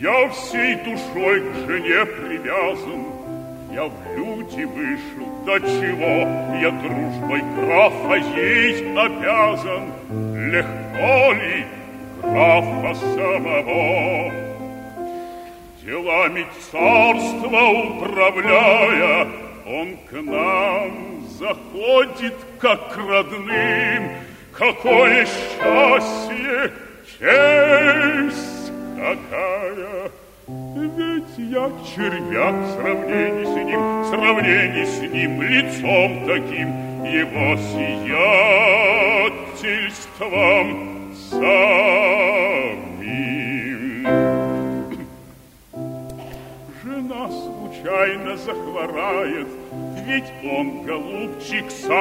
Я всей душой к жене привязан, я в люди вышел, до чего я дружбой графа ей обязан. Легко ли графа самого, делами царства управляя, он к нам заходит как к родным. Какое счастье, честь какая! Ведь я червяк в сравнении с ним, лицом таким, его сиятельством самим. Жена случайно захворает, ведь он, голубчик, сам